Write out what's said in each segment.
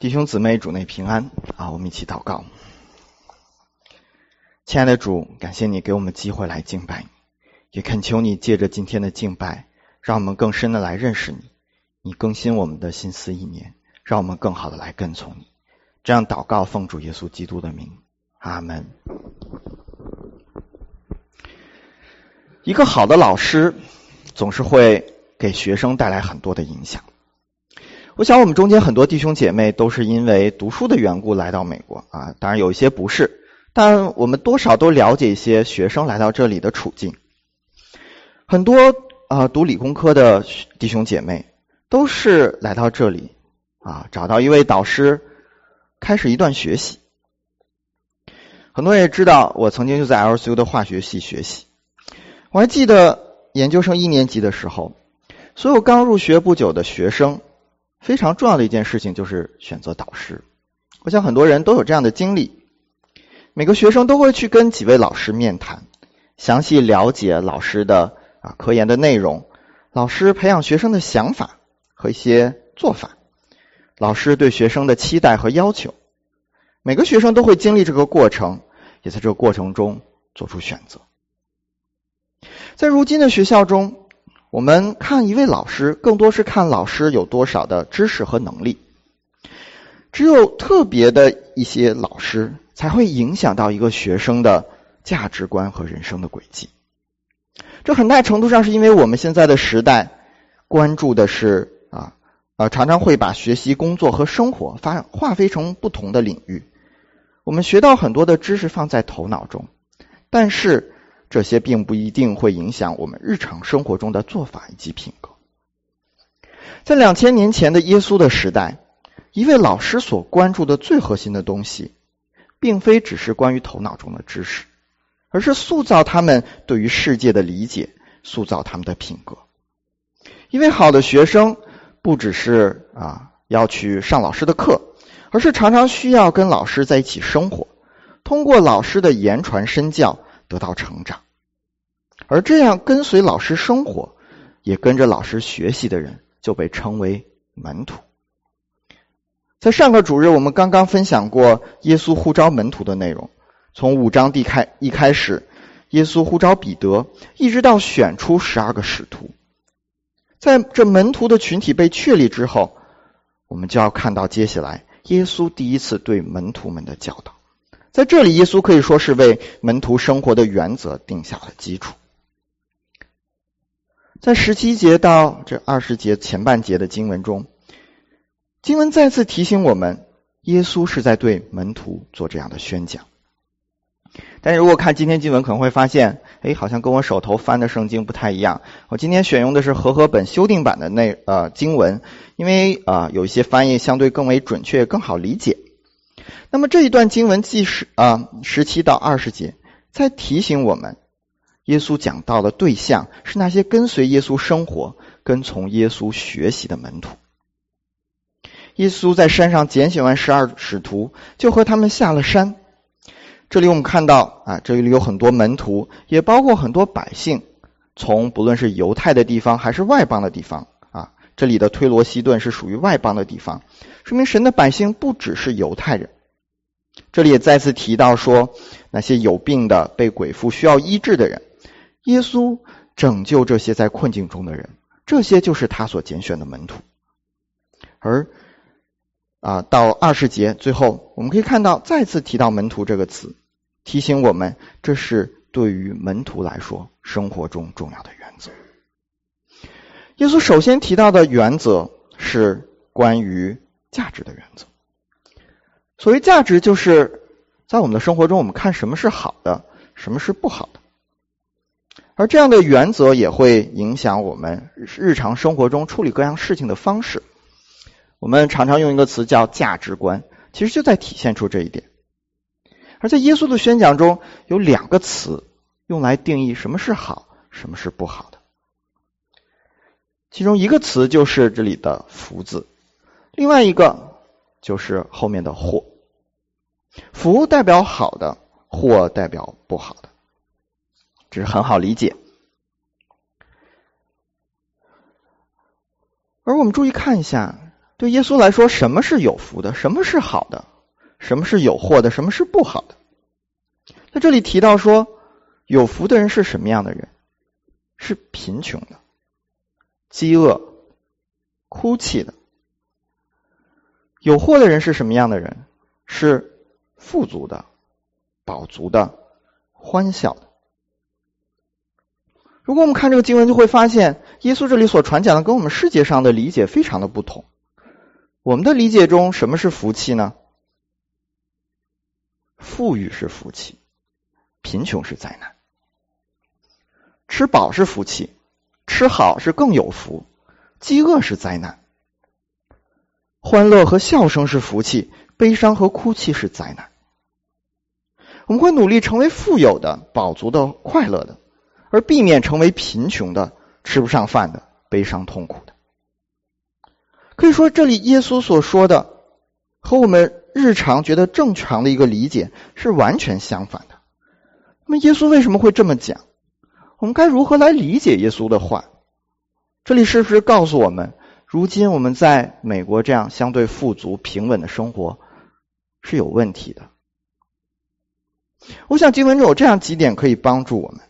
弟兄姊妹，主内平安啊！我们一起祷告。亲爱的主，感谢你给我们机会来敬拜你，也恳求你借着今天的敬拜，让我们更深的来认识你，你更新我们的心思意念，让我们更好的来跟从你。这样祷告，奉主耶稣基督的名，阿们。一个好的老师总是会给学生带来很多的影响。我想我们中间很多弟兄姐妹都是因为读书的缘故来到美国啊，当然有一些不是，但我们多少都了解一些学生来到这里的处境。很多读理工科的弟兄姐妹都是来到这里找到一位导师，开始一段学习。很多人也知道，我曾经就在 LSU 的化学系学习。我还记得研究生1年级的时候，所有刚入学不久的学生非常重要的一件事情就是选择导师。我想很多人都有这样的经历，每个学生都会去跟几位老师面谈，详细了解老师的科研的内容，老师培养学生的想法和一些做法，老师对学生的期待和要求。每个学生都会经历这个过程，也在这个过程中做出选择。在如今的学校中，我们看一位老师，更多是看老师有多少的知识和能力。只有特别的一些老师才会影响到一个学生的价值观和人生的轨迹。这很大程度上是因为我们现在的时代关注的是常常会把学习、工作和生活划分成不同的领域。我们学到很多的知识放在头脑中，但是这些并不一定会影响我们日常生活中的做法以及品格。在2000年前的耶稣的时代，一位老师所关注的最核心的东西，并非只是关于头脑中的知识，而是塑造他们对于世界的理解，塑造他们的品格。一位好的学生不只是要去上老师的课，而是常常需要跟老师在一起生活，通过老师的言传身教得到成长。而这样跟随老师生活，也跟着老师学习的人，就被称为门徒。在上个主日我们刚刚分享过耶稣呼召门徒的内容，从5章一开始，耶稣呼召彼得，一直到选出12个使徒。在这门徒的群体被确立之后，我们就要看到接下来耶稣第一次对门徒们的教导。在这里，耶稣可以说是为门徒生活的原则定下了基础。在17节到这20节前半节的经文中，经文再次提醒我们，耶稣是在对门徒做这样的宣讲。但是如果看今天经文，可能会发现好像跟我手头翻的圣经不太一样。我今天选用的是和合本修订版的经文，因为有一些翻译相对更为准确，更好理解。那么这一段经文17到20节在提醒我们，耶稣讲到的对象是那些跟随耶稣生活、跟从耶稣学习的门徒。耶稣在山上拣选完12使徒，就和他们下了山。这里我们看到这里有很多门徒，也包括很多百姓，从不论是犹太的地方还是外邦的地方这里的推罗西顿是属于外邦的地方，说明神的百姓不只是犹太人。这里也再次提到说，那些有病的、被鬼附需要医治的人，耶稣拯救这些在困境中的人，这些就是他所拣选的门徒。而到20节最后，我们可以看到再次提到门徒这个词，提醒我们这是对于门徒来说生活中重要的原则。耶稣首先提到的原则是关于价值的原则。所谓价值，就是在我们的生活中，我们看什么是好的，什么是不好的。而这样的原则也会影响我们日常生活中处理各样事情的方式。我们常常用一个词叫价值观，其实就在体现出这一点。而在耶稣的宣讲中，有2个词用来定义什么是好，什么是不好的。其中一个词就是这里的福字，另外一个就是后面的祸。福代表好的，祸代表不好的，这是很好理解。而我们注意看一下， 对耶稣来说，什么是有福的，什么是好的，什么是有祸的，什么是不好的。在这里提到说，有福的人是什么样的人？是贫穷的、饥饿、哭泣的。有祸的人是什么样的人？是富足的、饱足的、欢笑的。如果我们看这个经文，就会发现耶稣这里所传讲的跟我们世界上的理解非常的不同。我们的理解中，什么是福气呢？富裕是福气，贫穷是灾难。吃饱是福气，吃好是更有福，饥饿是灾难。欢乐和笑声是福气，悲伤和哭泣是灾难。我们会努力成为富有的、饱足的、快乐的，而避免成为贫穷的、吃不上饭的、悲伤痛苦的。可以说，这里耶稣所说的和我们日常觉得正常的一个理解是完全相反的。那么耶稣为什么会这么讲？我们该如何来理解耶稣的话？这里是不是告诉我们，如今我们在美国这样相对富足平稳的生活是有问题的？我想经文中有这样几点可以帮助我们。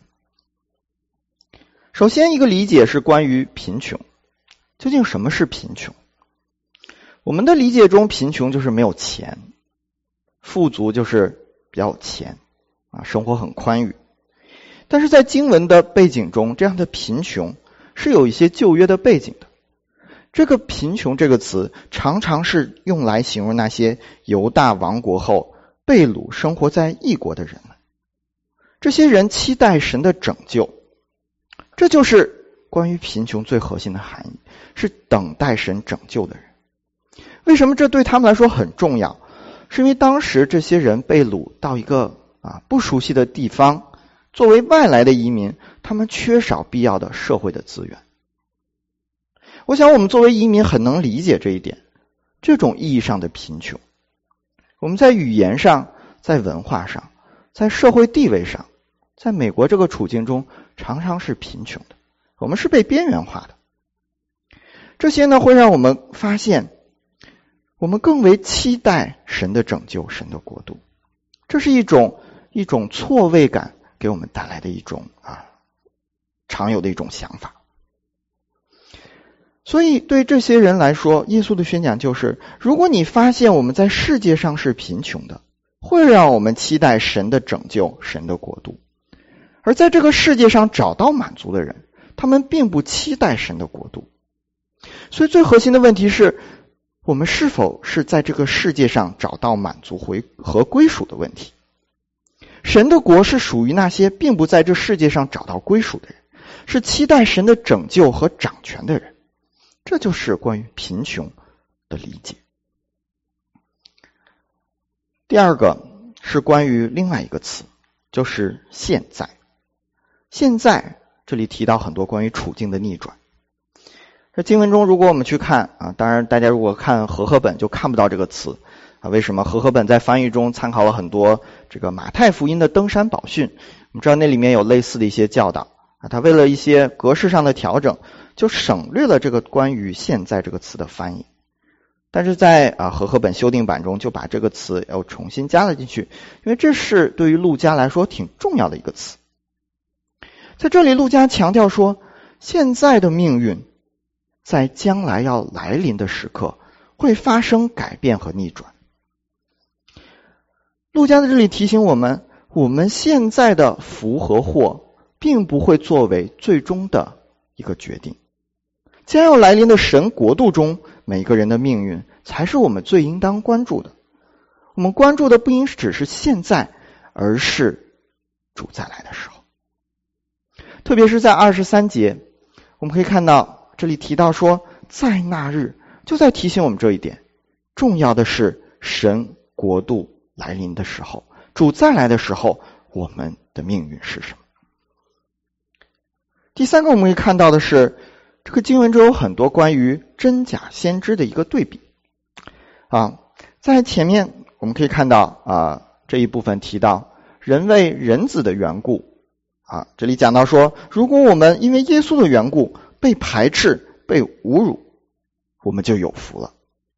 首先，一个理解是关于贫穷。究竟什么是贫穷？我们的理解中，贫穷就是没有钱，富足就是比较有钱生活很宽裕。但是在经文的背景中，这样的贫穷是有一些旧约的背景的。这个贫穷这个词常常是用来形容那些犹大亡国后被掳生活在异国的人们。这些人期待神的拯救，这就是关于贫穷最核心的含义，是等待神拯救的人。为什么这对他们来说很重要？是因为当时这些人被掳到一个不熟悉的地方，作为外来的移民，他们缺少必要的社会的资源。我想我们作为移民很能理解这一点，这种意义上的贫穷。我们在语言上，在文化上，在社会地位上，在美国这个处境中常常是贫穷的，我们是被边缘化的。这些呢，会让我们发现我们更为期待神的拯救，神的国度。这是一种错位感给我们带来的一种常有的一种想法。所以对这些人来说，耶稣的宣讲就是，如果你发现我们在世界上是贫穷的，会让我们期待神的拯救，神的国度。而在这个世界上找到满足的人，他们并不期待神的国度。所以最核心的问题是，我们是否是在这个世界上找到满足和归属的问题。神的国是属于那些并不在这世界上找到归属的人，是期待神的拯救和掌权的人。这就是关于贫穷的理解。第二个是关于另外一个词，就是现在。现在这里提到很多关于处境的逆转。在经文中，如果我们去看当然大家如果看和合本就看不到这个词为什么？和合本在翻译中参考了很多这个马太福音的登山宝训，我们知道那里面有类似的一些教导他为了一些格式上的调整，就省略了这个关于现在这个词的翻译。但是在和合本修订版中就把这个词又重新加了进去，因为这是对于路加来说挺重要的一个词。在这里路加强调说，现在的命运在将来要来临的时刻会发生改变和逆转。路加在这里提醒我们，我们现在的福和祸并不会作为最终的一个决定，将要来临的神国度中，每个人的命运才是我们最应当关注的。我们关注的不应只是现在，而是主再来的时候。特别是在23节，我们可以看到这里提到说，在那日，就在提醒我们这一点。重要的是神国度来临的时候，主再来的时候，我们的命运是什么？第三个我们可以看到的是，这个经文中有很多关于真假先知的一个对比在前面我们可以看到这一部分提到人为人子的缘故这里讲到说，如果我们因为耶稣的缘故被排斥被侮辱，我们就有福了。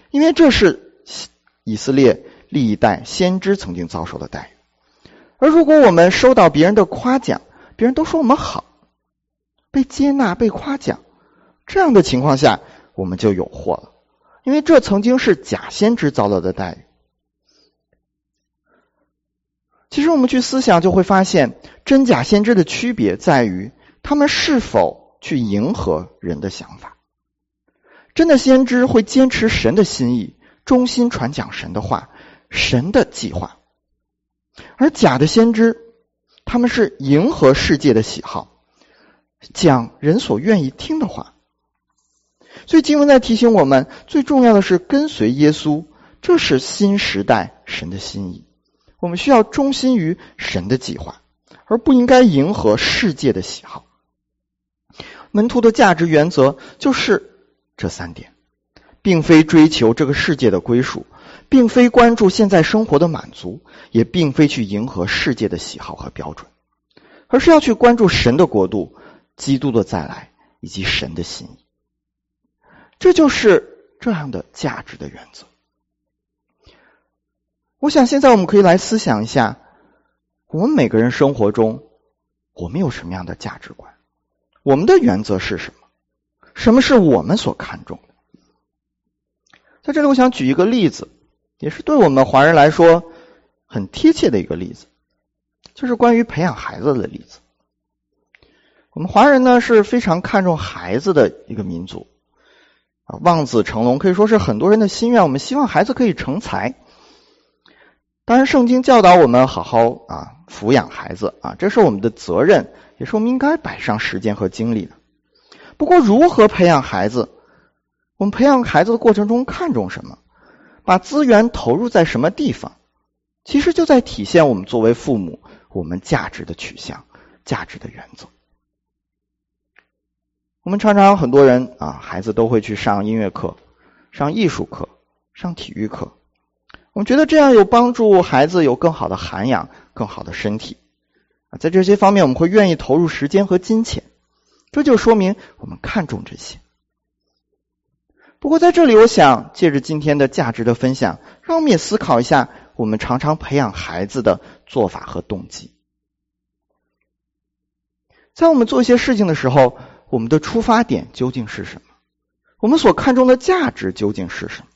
因为这是以色列历代先知曾经遭受的待遇。而如果我们收到别人的夸奖，别人都说我们好，被接纳、被夸奖，这样的情况下，我们就有祸了，因为这曾经是假先知遭到的待遇。其实我们去思想就会发现，真假先知的区别在于他们是否去迎合人的想法。真的先知会坚持神的心意，忠心传讲神的话，神的计划。而假的先知，他们是迎合世界的喜好，讲人所愿意听的话。所以经文在提醒我们，最重要的是跟随耶稣，这是新时代神的心意。我们需要忠心于神的计划，而不应该迎合世界的喜好。门徒的价值原则就是这3点，并非追求这个世界的归属，并非关注现在生活的满足，也并非去迎合世界的喜好和标准，而是要去关注神的国度、基督的再来以及神的心意。这就是这样的价值的原则。我想现在我们可以来思想一下，我们每个人生活中，我们有什么样的价值观？我们的原则是什么？什么是我们所看重的？在这里我想举一个例子，也是对我们华人来说很贴切的一个例子，就是关于培养孩子的例子。我们华人呢是非常看重孩子的一个民族，望子成龙可以说是很多人的心愿，我们希望孩子可以成才。当然圣经教导我们好好抚养孩子这是我们的责任，也是我们应该摆上时间和精力的。不过如何培养孩子，我们培养孩子的过程中看重什么，把资源投入在什么地方，其实就在体现我们作为父母我们价值的取向、价值的原则。我们常常很多人孩子都会去上音乐课、上艺术课、上体育课，我们觉得这样有帮助孩子有更好的涵养、更好的身体。在这些方面我们会愿意投入时间和金钱，这就说明我们看重这些。不过在这里我想借着今天的价值的分享，让我们也思考一下我们常常培养孩子的做法和动机。在我们做一些事情的时候，我们的出发点究竟是什么？我们所看重的价值究竟是什么？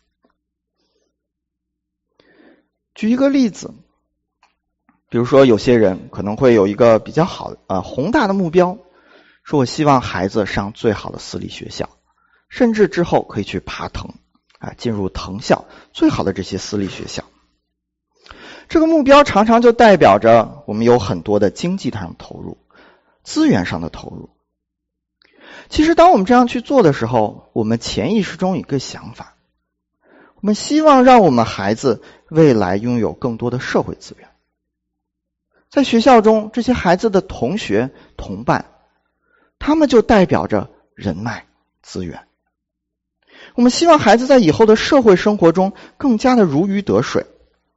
举一个例子，比如说有些人可能会有一个比较好宏大的目标，说我希望孩子上最好的私立学校，甚至之后可以去爬藤进入藤校，最好的这些私立学校。这个目标常常就代表着我们有很多的经济上的投入、资源上的投入。其实当我们这样去做的时候，我们潜意识中有一个想法，我们希望让我们孩子未来拥有更多的社会资源。在学校中，这些孩子的同学、同伴，他们就代表着人脉、资源。我们希望孩子在以后的社会生活中更加的如鱼得水。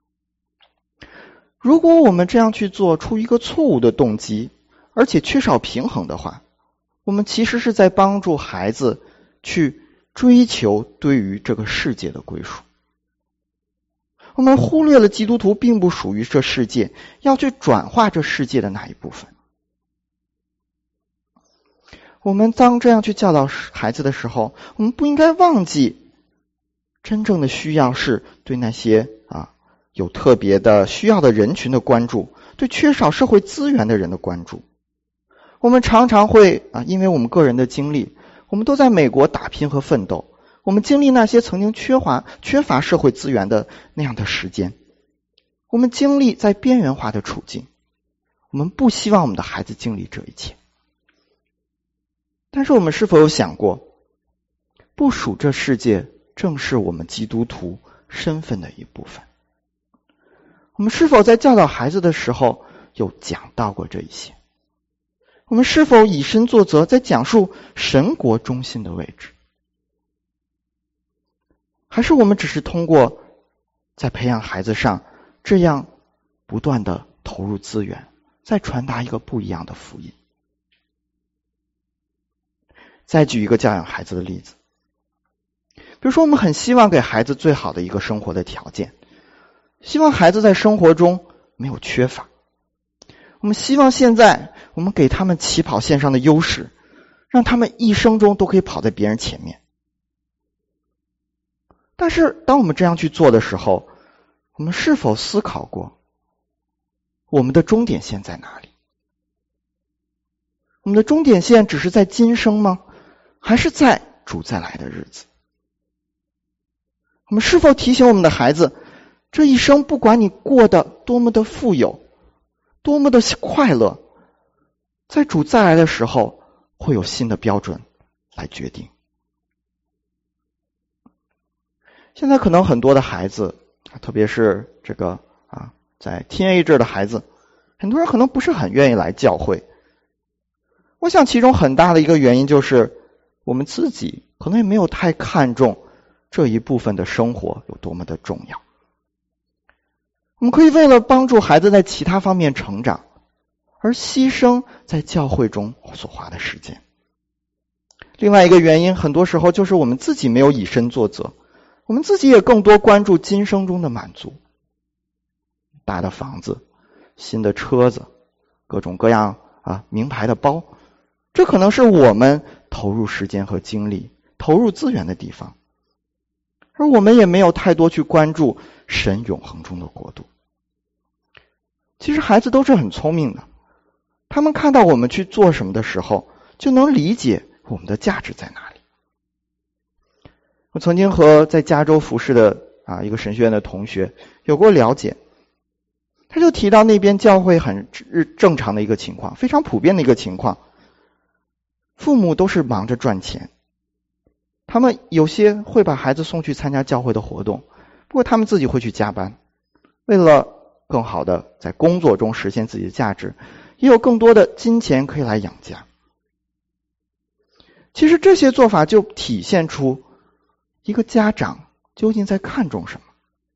如果我们这样去做，出于一个错误的动机，而且缺少平衡的话，我们其实是在帮助孩子去追求对于这个世界的归属。我们忽略了基督徒并不属于这世界，要去转化这世界的那一部分。我们当这样去教导孩子的时候，我们不应该忘记真正的需要是对那些有特别的需要的人群的关注，对缺少社会资源的人的关注。我们常常会因为我们个人的经历，我们都在美国打拼和奋斗，我们经历那些曾经缺乏社会资源的那样的时间，我们经历在边缘化的处境，我们不希望我们的孩子经历这一切。但是我们是否有想过，不属这世界正是我们基督徒身份的一部分？我们是否在教导孩子的时候有讲到过这一些？我们是否以身作则，在讲述神国中心的位置？还是我们只是通过在培养孩子上这样不断的投入资源，再传达一个不一样的福音？再举一个教养孩子的例子， 比如说，我们很希望给孩子最好的一个生活的条件，希望孩子在生活中没有缺乏。我们希望现在我们给他们起跑线上的优势，让他们一生中都可以跑在别人前面。但是当我们这样去做的时候，我们是否思考过我们的终点线在哪里？我们的终点线只是在今生吗？还是在主再来的日子？我们是否提醒我们的孩子，这一生不管你过得多么的富有，多么的快乐，在主再来的时候会有新的标准来决定。现在可能很多的孩子，特别是在 teenager 的孩子，很多人可能不是很愿意来教会。我想其中很大的一个原因就是我们自己可能也没有太看重这一部分的生活有多么的重要。我们可以为了帮助孩子在其他方面成长，而牺牲在教会中所花的时间。另外一个原因，很多时候就是我们自己没有以身作则，我们自己也更多关注今生中的满足，大的房子、新的车子、各种各样名牌的包，这可能是我们投入时间和精力、投入资源的地方，而我们也没有太多去关注神永恒中的国度。其实孩子都是很聪明的，他们看到我们去做什么的时候，就能理解我们的价值在哪里。我曾经和在加州服侍的一个神学院的同学有过了解，他就提到那边教会很正常的一个情况，非常普遍的一个情况，父母都是忙着赚钱，他们有些会把孩子送去参加教会的活动，不过他们自己会去加班，为了更好的在工作中实现自己的价值，也有更多的金钱可以来养家。其实这些做法就体现出一个家长究竟在看重什么。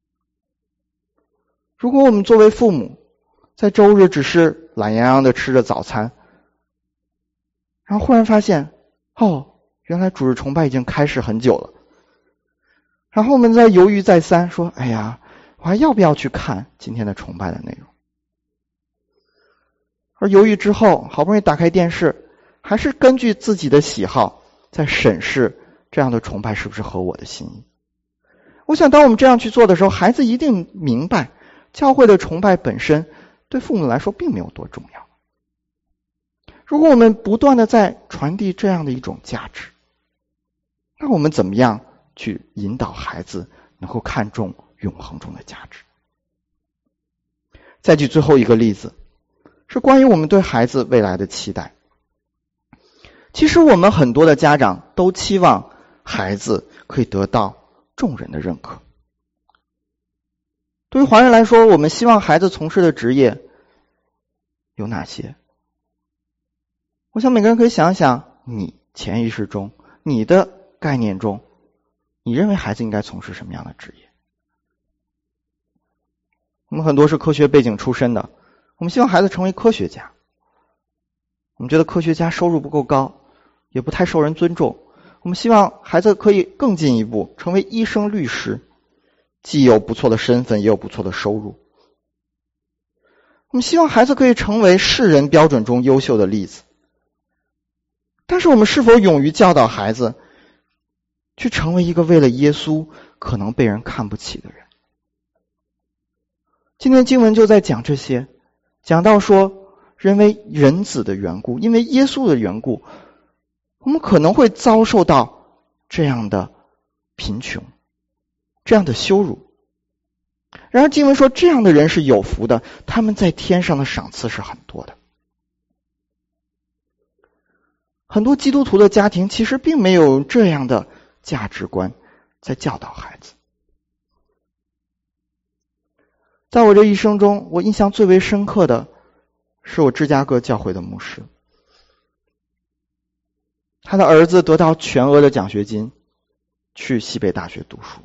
如果我们作为父母在周日只是懒洋洋的吃着早餐，然后忽然发现原来主日崇拜已经开始很久了，然后我们在犹豫再三，说哎呀，我还要不要去看今天的崇拜的内容？而犹豫之后，好不容易打开电视，还是根据自己的喜好在审视这样的崇拜是不是合我的心意。我想当我们这样去做的时候，孩子一定明白教会的崇拜本身对父母来说并没有多重要。如果我们不断的在传递这样的一种价值，那我们怎么样去引导孩子能够看重永恒中的价值？再举最后一个例子，是关于我们对孩子未来的期待。其实我们很多的家长都期望孩子可以得到众人的认可。对于华人来说，我们希望孩子从事的职业有哪些？我想每个人可以想想，你潜意识中，你的概念中，你认为孩子应该从事什么样的职业？我们很多是科学背景出身的，我们希望孩子成为科学家。我们觉得科学家收入不够高，也不太受人尊重，我们希望孩子可以更进一步，成为医生、律师，既有不错的身份，也有不错的收入。我们希望孩子可以成为世人标准中优秀的例子。但是我们是否勇于教导孩子去成为一个为了耶稣可能被人看不起的人？今天经文就在讲这些，讲到说因为人子的缘故，因为耶稣的缘故，我们可能会遭受到这样的贫穷，这样的羞辱。然而经文说这样的人是有福的，他们在天上的赏赐是很多的。很多基督徒的家庭其实并没有这样的价值观在教导孩子。在我这一生中，我印象最为深刻的是我芝加哥教会的牧师，他的儿子得到全额的奖学金去西北大学读书，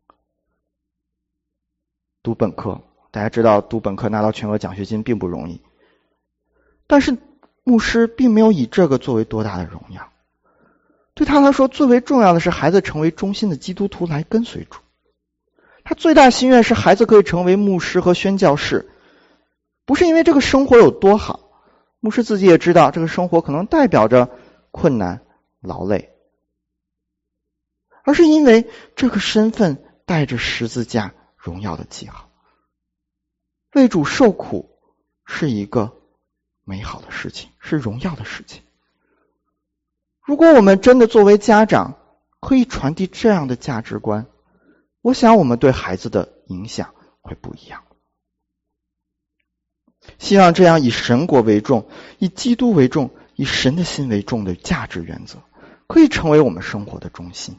读本科。大家知道读本科拿到全额奖学金并不容易，但是牧师并没有以这个作为多大的荣耀。 对他来说，最为重要的是孩子成为忠心的基督徒来跟随主。他最大心愿是孩子可以成为牧师和宣教士，不是因为这个生活有多好，牧师自己也知道这个生活可能代表着困难、劳累，而是因为这个身份带着十字架荣耀的记号。为主受苦是一个美好的事情，是荣耀的事情。如果我们真的作为家长可以传递这样的价值观，我想我们对孩子的影响会不一样。希望这样以神国为重、以基督为重、以神的心为重的价值原则可以成为我们生活的中心。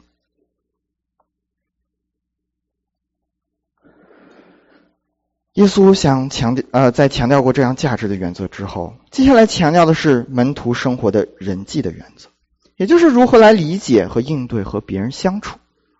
耶稣在强调过这样价值的原则之后，接下来强调的是门徒生活的人际的原则，也就是如何来理解和应对和别人相处。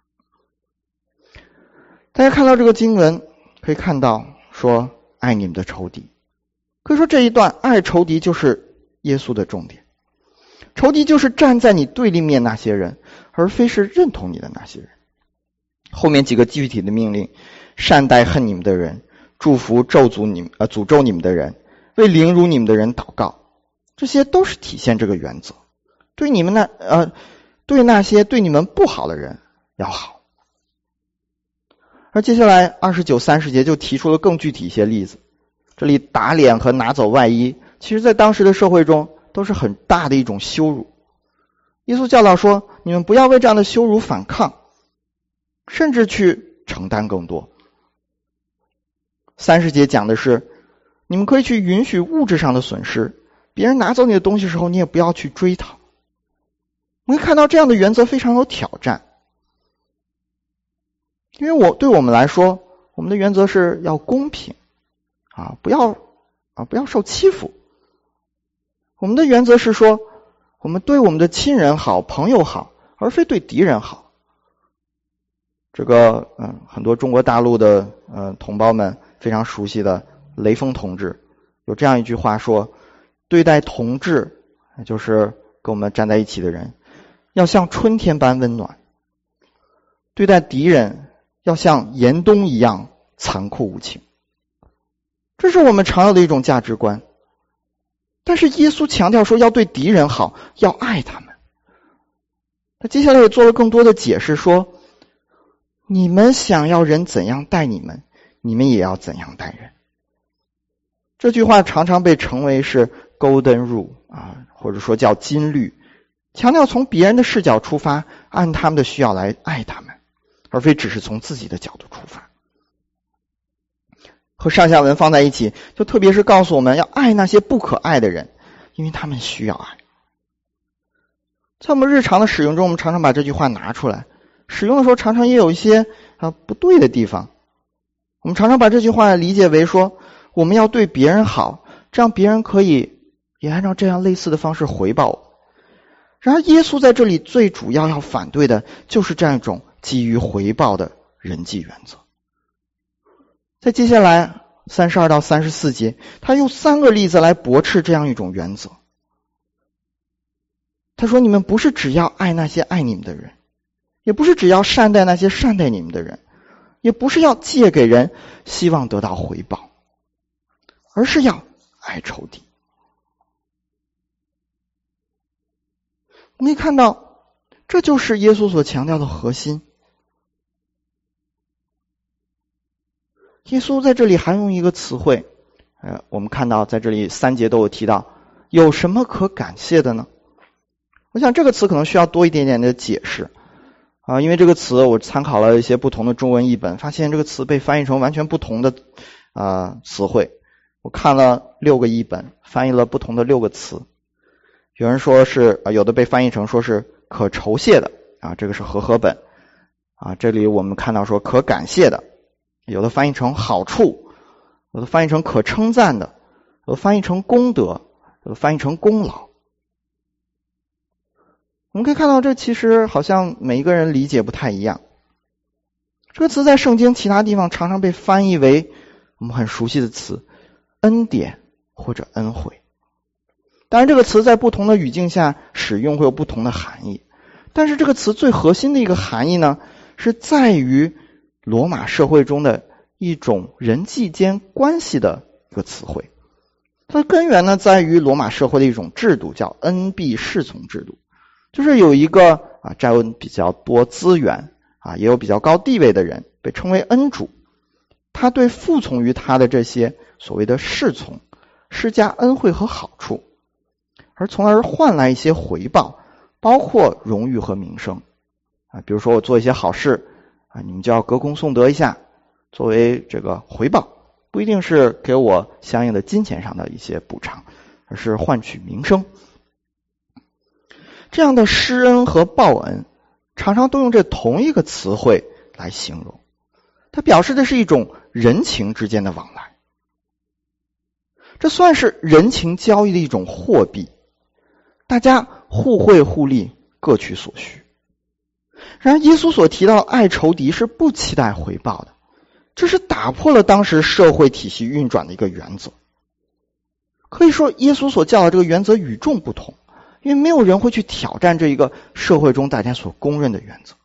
大家看到这个经文，可以看到说爱你们的仇敌，可以说这一段爱仇敌就是耶稣的重点。仇敌就是站在你对立面那些人，而非是认同你的那些人。后面几个具体的命令：善待恨你们的人，祝福诅咒你们的人，为凌辱你们的人祷告，这些都是体现这个原则。对那些对你们不好的人要好。而接下来29、30节就提出了更具体一些例子。这里打脸和拿走外衣，其实在当时的社会中都是很大的一种羞辱。耶稣教导说，你们不要为这样的羞辱反抗，甚至去承担更多。30节讲的是，你们可以去允许物质上的损失，别人拿走你的东西的时候，你也不要去追讨。我们看到这样的原则非常有挑战，因为对我们来说，我们的原则是要公平不要受欺负。我们的原则是说，我们对我们的亲人好、朋友好，而非对敌人好。这个很多中国大陆的同胞们非常熟悉的雷锋同志有这样一句话说，对待同志，就是跟我们站在一起的人，要像春天般温暖，对待敌人要像严冬一样残酷无情。这是我们常有的一种价值观，但是耶稣强调说要对敌人好，要爱他们。他接下来也做了更多的解释，说你们想要人怎样待你们，你们也要怎样待人。这句话常常被称为是 Golden Rule 或者说叫金律，强调从别人的视角出发，按他们的需要来爱他们，而非只是从自己的角度出发。和上下文放在一起，就特别是告诉我们要爱那些不可爱的人，因为他们需要爱。在我们日常的使用中，我们常常把这句话拿出来，使用的时候常常也有一些不对的地方。我们常常把这句话理解为说，我们要对别人好，这样别人可以也按照这样类似的方式回报我。然而耶稣在这里最主要反对的就是这样一种基于回报的人际原则。在接下来32到34节，他用3个例子来驳斥这样一种原则。他说，你们不是只要爱那些爱你们的人，也不是只要善待那些善待你们的人，也不是要借给人希望得到回报，而是要爱仇敌。我们可以看到，这就是耶稣所强调的核心。耶稣在这里还用一个词汇，我们看到在这里3节都有提到，有什么可感谢的呢？我想这个词可能需要多一点点的解释因为这个词我参考了一些不同的中文译本，发现这个词被翻译成完全不同的词汇。我看了6个译本，翻译了不同的6个词。有人说是有的被翻译成说是可酬谢的这个是和合本这里我们看到说可感谢的，有的翻译成好处，有的翻译成可称赞的，有的翻译成功德，有的翻译成功劳。我们可以看到这其实好像每一个人理解不太一样。这个词在圣经其他地方常常被翻译为我们很熟悉的词恩典或者恩惠。当然这个词在不同的语境下使用会有不同的含义， 但是这个词最核心的一个含义呢，是在于罗马社会中的一种人际间关系的一个词汇。它的根源呢，在于罗马社会的一种制度，叫恩庇侍从制度，就是有一个占有比较多资源也有比较高地位的人，被称为恩主，他对服从于他的这些所谓的侍从施加恩惠和好处，而从而换来一些回报，包括荣誉和名声比如说我做一些好事你们就要歌功颂德一下，作为这个回报，不一定是给我相应的金钱上的一些补偿，而是换取名声。这样的施恩和报恩常常都用这同一个词汇来形容，它表示的是一种人情之间的往来，这算是人情交易的一种货币，大家互惠互利，各取所需。然而耶稣所提到的爱仇敌是不期待回报的，这是打破了当时社会体系运转的一个原则。可以说耶稣所教的这个原则与众不同，因为没有人会去挑战这一个社会中大家所公认的原则。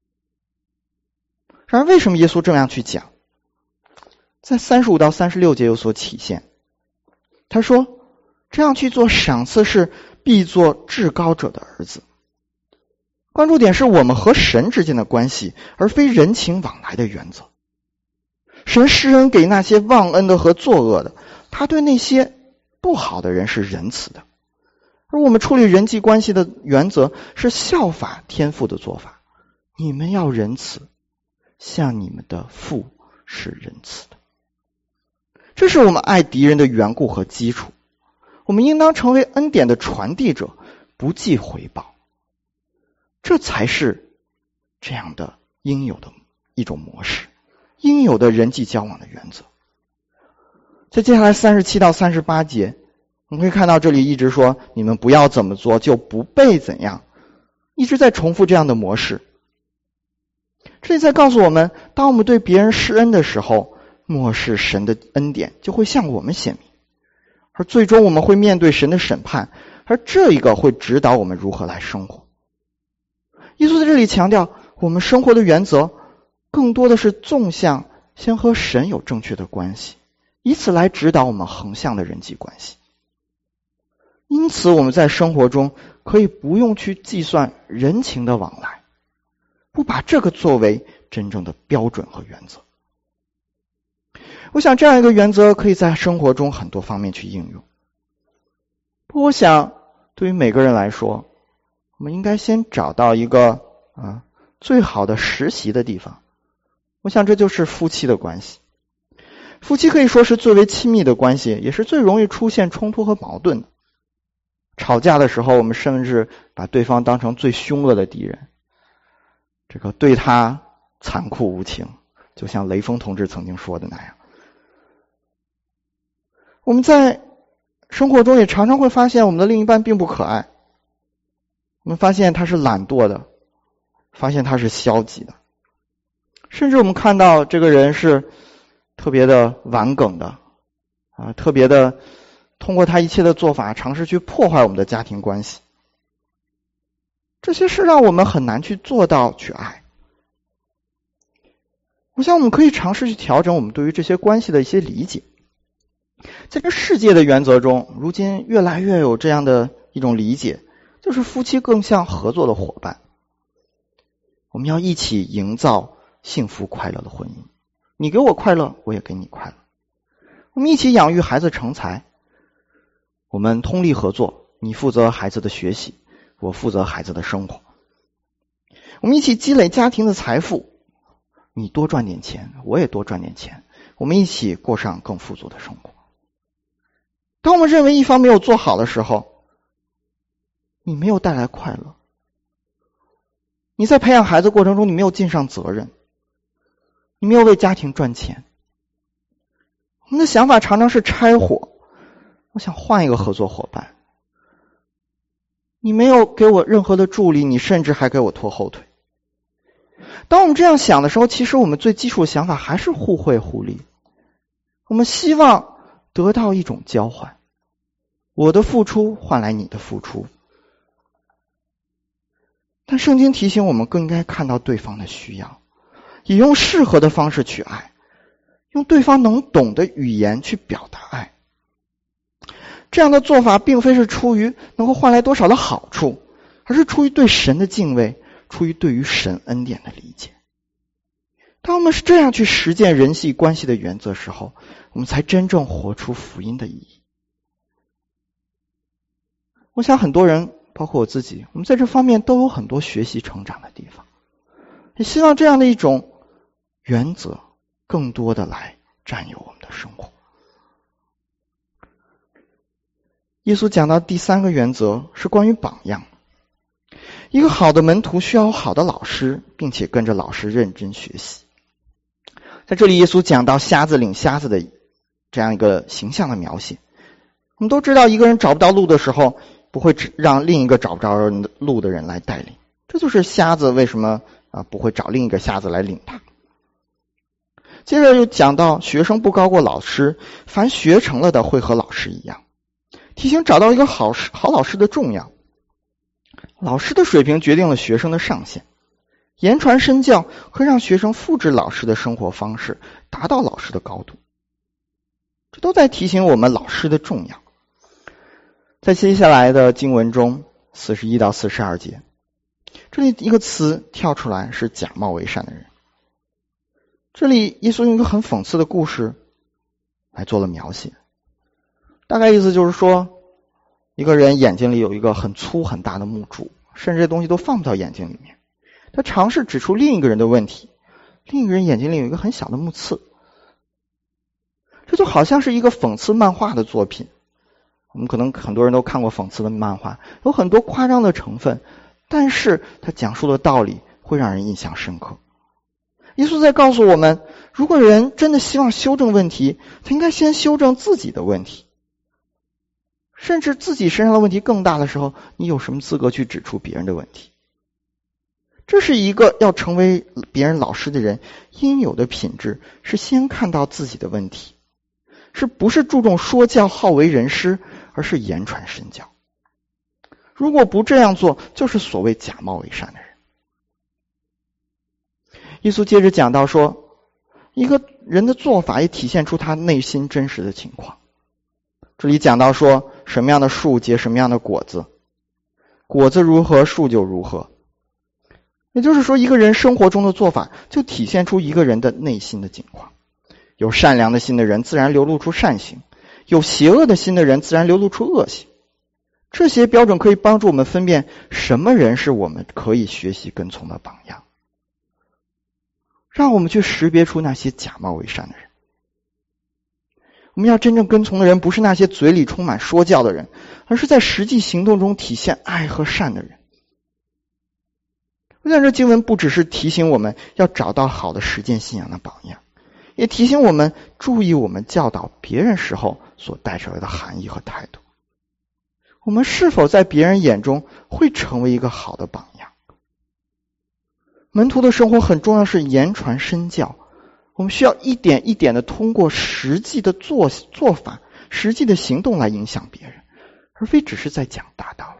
然而为什么耶稣这样去讲，在35到36节有所体现。他说这样去做赏赐是必做至高者的儿子。关注点是我们和神之间的关系，而非人情往来的原则。神施恩给那些忘恩的和作恶的，他对那些不好的人是仁慈的。而我们处理人际关系的原则是效法天父的做法，你们要仁慈，像你们的父是仁慈的。这是我们爱敌人的缘故和基础。我们应当成为恩典的传递者，不计回报。这才是这样的应有的一种模式，应有的人际交往的原则。在接下来37到38节，我们可以看到这里一直说你们不要怎么做就不被怎样，一直在重复这样的模式。这里在告诉我们，当我们对别人施恩的时候，漠视神的恩典就会向我们显明，而最终我们会面对神的审判，而这一个会指导我们如何来生活。耶稣在这里强调，我们生活的原则更多的是纵向先和神有正确的关系，以此来指导我们横向的人际关系。因此我们在生活中可以不用去计算人情的往来，不把这个作为真正的标准和原则。我想这样一个原则可以在生活中很多方面去应用。不过我想对于每个人来说，我们应该先找到一个最好的实习的地方。我想这就是夫妻的关系。夫妻可以说是最为亲密的关系，也是最容易出现冲突和矛盾的。吵架的时候，我们甚至把对方当成最凶恶的敌人，这个对他残酷无情，就像雷锋同志曾经说的那样。我们在生活中也常常会发现我们的另一半并不可爱，我们发现他是懒惰的，发现他是消极的，甚至我们看到这个人是特别的顽梗的特别的通过他一切的做法尝试去破坏我们的家庭关系。这些是让我们很难去做到去爱。我想我们可以尝试去调整我们对于这些关系的一些理解。在这世界的原则中，如今越来越有这样的一种理解，就是夫妻更像合作的伙伴。我们要一起营造幸福快乐的婚姻，你给我快乐，我也给你快乐。我们一起养育孩子成才，我们通力合作，你负责孩子的学习，我负责孩子的生活。我们一起积累家庭的财富，你多赚点钱，我也多赚点钱，我们一起过上更富足的生活。当我们认为一方没有做好的时候，你没有带来快乐，你在培养孩子过程中你没有尽上责任，你没有为家庭赚钱。我们的想法常常是拆伙，我想换一个合作伙伴，你没有给我任何的助力，你甚至还给我拖后腿。当我们这样想的时候，其实我们最基础的想法还是互惠互利。我们希望得到一种交换，我的付出换来你的付出。 但圣经提醒我们更应该看到对方的需要，也用适合的方式去爱，用对方能懂的语言去表达爱。这样的做法并非是出于能够换来多少的好处，而是出于对神的敬畏，出于对于神恩典的理解。当我们是这样去实践人际关系的原则时候，我们才真正活出福音的意义。我想很多人，包括我自己，我们在这方面都有很多学习成长的地方，也希望这样的一种原则更多的来占有我们的生活。耶稣讲到第3个原则是关于榜样。一个好的门徒需要有好的老师，并且跟着老师认真学习。在这里耶稣讲到瞎子领瞎子的这样一个形象的描写。我们都知道一个人找不到路的时候，不会让另一个找不着路的人来带领，这就是瞎子为什么不会找另一个瞎子来领他。接着又讲到学生不高过老师，凡学成了的会和老师一样，提醒找到一个好老师的重要。老师的水平决定了学生的上限，言传身教会让学生复制老师的生活方式，达到老师的高度。这都在提醒我们老师的重要。在接下来的经文中41到42节，这里一个词跳出来是假冒为善的人。这里耶稣用一个很讽刺的故事来做了描写，大概意思就是说，一个人眼睛里有一个很粗很大的木柱，甚至这东西都放不到眼睛里面，他尝试指出另一个人的问题，另一个人眼睛里有一个很小的木刺。这就好像是一个讽刺漫画的作品，我们可能很多人都看过讽刺的漫画，有很多夸张的成分，但是他讲述的道理会让人印象深刻。耶稣在告诉我们，如果人真的希望修正问题，他应该先修正自己的问题，甚至自己身上的问题更大的时候，你有什么资格去指出别人的问题？这是一个要成为别人老师的人应有的品质，是先看到自己的问题，是不是注重说教好为人师，而是言传身教。如果不这样做，就是所谓假冒为善的人。耶稣接着讲到说，一个人的做法也体现出他内心真实的情况。这里讲到说，什么样的树结什么样的果子，果子如何树就如何。也就是说，一个人生活中的做法就体现出一个人的内心的情况。有善良的心的人自然流露出善行，有邪恶的心的人自然流露出恶行。这些标准可以帮助我们分辨什么人是我们可以学习跟从的榜样，让我们去识别出那些假冒为善的人。我们要真正跟从的人，不是那些嘴里充满说教的人，而是在实际行动中体现爱和善的人。我想这经文不只是提醒我们要找到好的实践信仰的榜样，也提醒我们注意我们教导别人时候所带出来的含义和态度。我们是否在别人眼中会成为一个好的榜样？门徒的生活很重要，是言传身教。我们需要一点一点的通过实际的做法、实际的行动来影响别人，而非只是在讲大道理。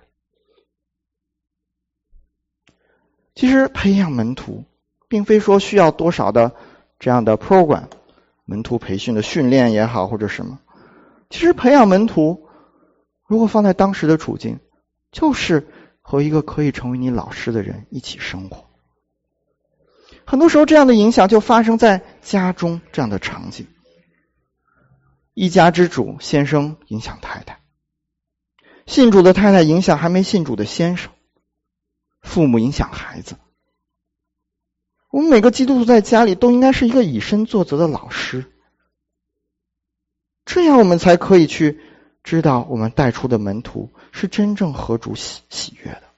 其实培养门徒并非说需要多少的这样的 program， 门徒培训的训练也好或者什么。其实培养门徒如果放在当时的处境，就是和一个可以成为你老师的人一起生活。很多时候这样的影响就发生在家中这样的场景。一家之主，先生影响太太，信主的太太影响还没信主的先生，父母影响孩子。我们每个基督徒在家里都应该是一个以身作则的老师，这样我们才可以去知道我们带出的门徒是真正合主喜悦的。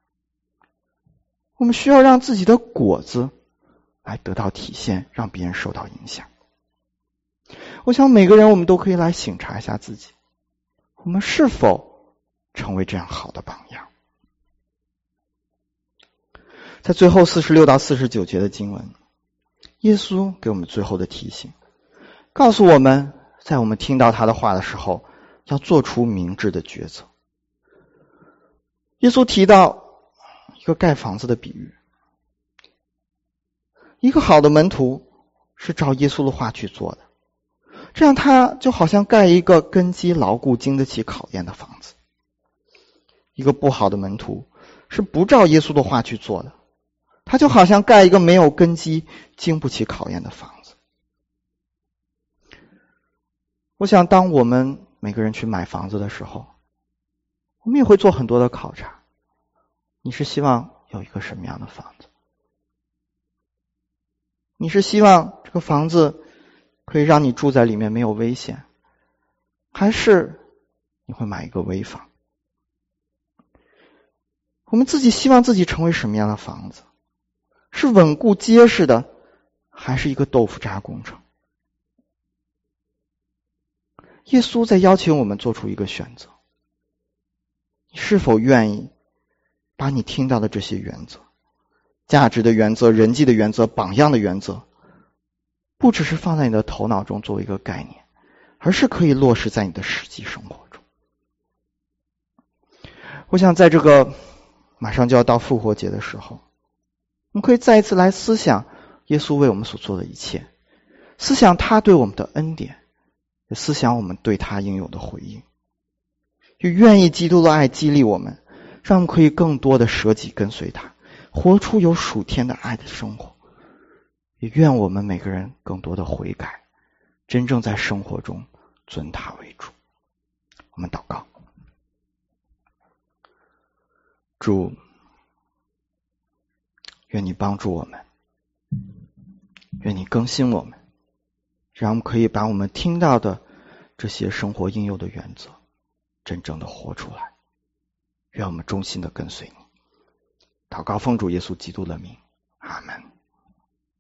我们需要让自己的果子来得到体现，让别人受到影响。我想每个人我们都可以来省察一下自己，我们是否成为这样好的榜样。在最后46到49节的经文，耶稣给我们最后的提醒，告诉我们在我们听到他的话的时候要做出明智的抉择。耶稣提到个盖房子的比喻。一个好的门徒是照耶稣的话去做的，这样他就好像盖一个根基牢固、经得起考验的房子。一个不好的门徒是不照耶稣的话去做的，他就好像盖一个没有根基、经不起考验的房子。我想当我们每个人去买房子的时候，我们也会做很多的考察。你是希望有一个什么样的房子？你是希望这个房子可以让你住在里面没有危险，还是你会买一个危房？我们自己希望自己成为什么样的房子？是稳固结实的，还是一个豆腐渣工程？耶稣在邀请我们做出一个选择，你是否愿意把你听到的这些原则，价值的原则、人际的原则、榜样的原则，不只是放在你的头脑中作为一个概念，而是可以落实在你的实际生活中。我想在这个马上就要到复活节的时候，我们可以再一次来思想耶稣为我们所做的一切，思想他对我们的恩典，也思想我们对他应有的回应，也愿意基督的爱激励我们，让我们可以更多的舍己跟随他，活出有属天的爱的生活。也愿我们每个人更多的悔改，真正在生活中尊他为主。我们祷告。主，愿你帮助我们，愿你更新我们，让我们可以把我们听到的这些生活应有的原则真正的活出来。愿我们忠心的跟随你。祷告奉主耶稣基督的名，阿们。